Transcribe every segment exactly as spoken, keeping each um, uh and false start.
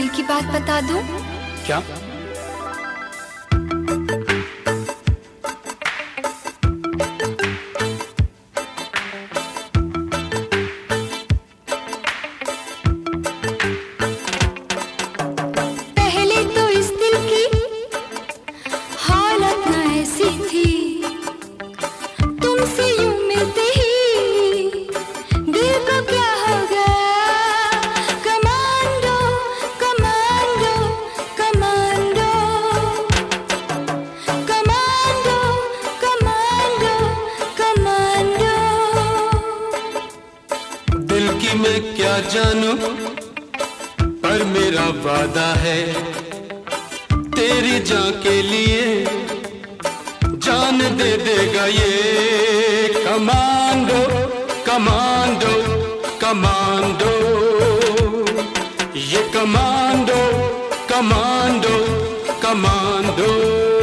की बात बता दूं? क्या? पहले तो इस दिल की हालत न ऐसी थी, तुमसे यूं मिलते ही दिल को क्या हो गया। Commando commando commando commando commando commando. दिल की मैं क्या जानूं, पर मेरा वादा है तेरी जान के लिए जान दे देगा ये। कमांडो कमांडो कमांडो, ये कमांडो कमांडो कमांडो।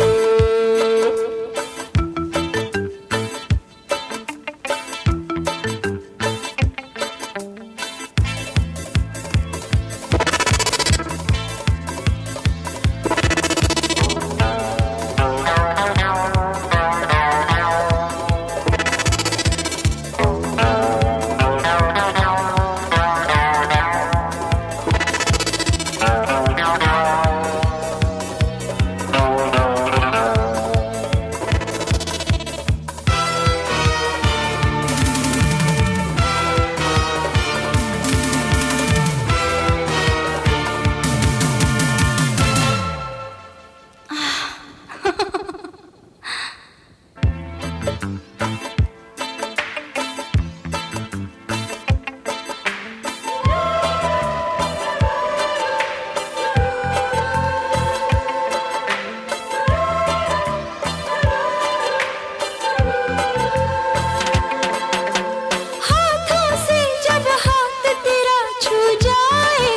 हाथों से जब हाथ तेरा छू जाए,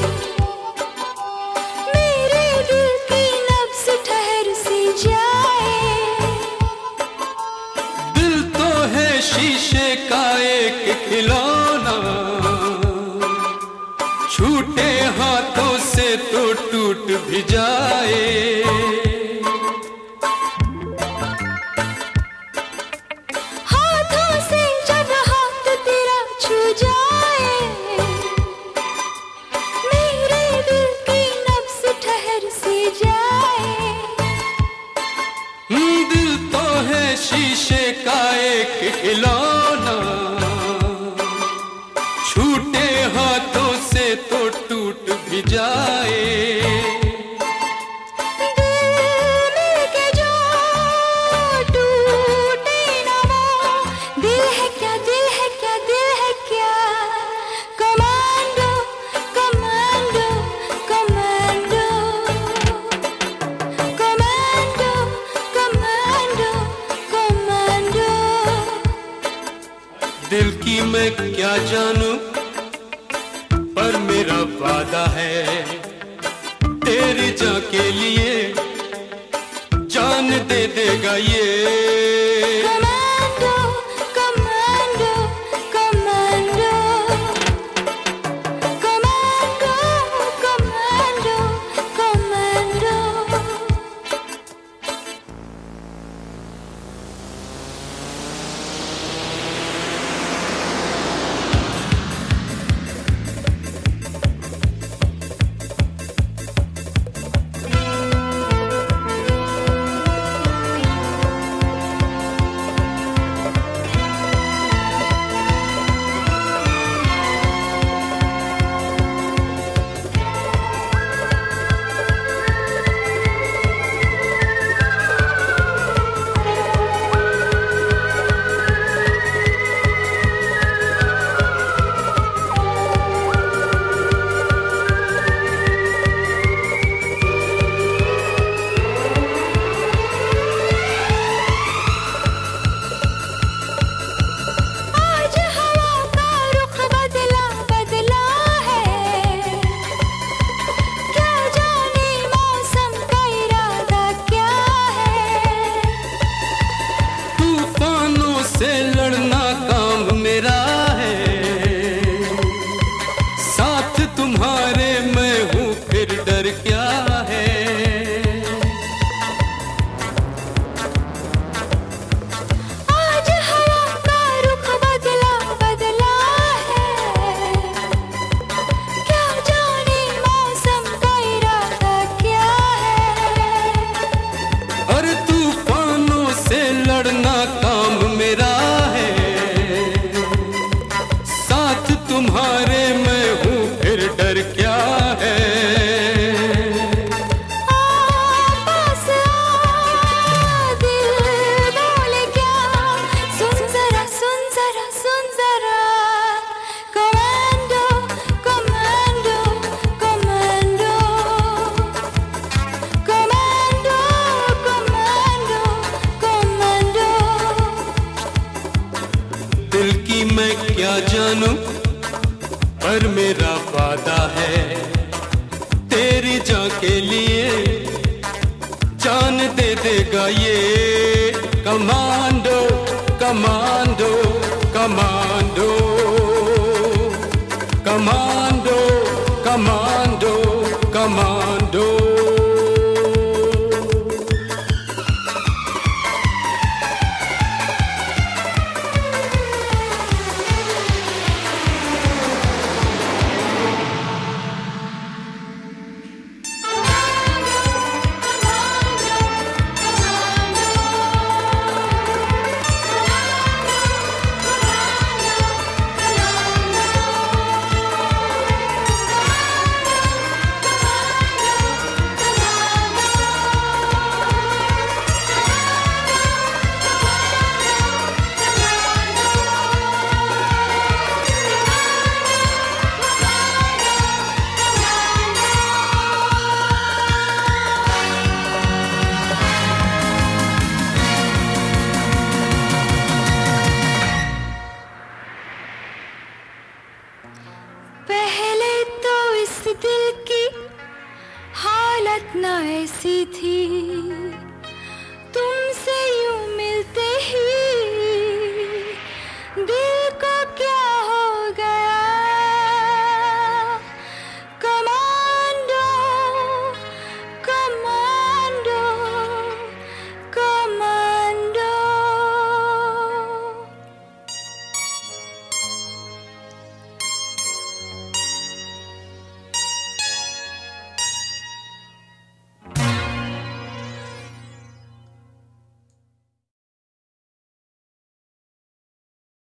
मेरे दिल की नब्ज़ ठहर सी जाए। दिल तो है शीशे का एक खिलौना, छूटे हाथों से तो टूट भी जाए। हाथों से जब हाथ तेरा छू जाए, मेरे दिल की नब्ज़ ठहर सी जाए। दिल तो है शीशे का एक खिलौना, छूटे हाथों से तो टूट भी जाए। दिल मिलके जो टूटे ना वो, दिल है क्या दिल है क्या दिल है क्या। Commando commando commando commando commando commando. दिल की मैं क्या जानूं, पर मेरा वादा है तेरी जान के लिए जान दे देगा ये। Commando commando commando commando commando commando. जान के लिए जान दे देगा ये commando commando commando commando commando commando पहले तो इस दिल की हालत ना ऐसी थी,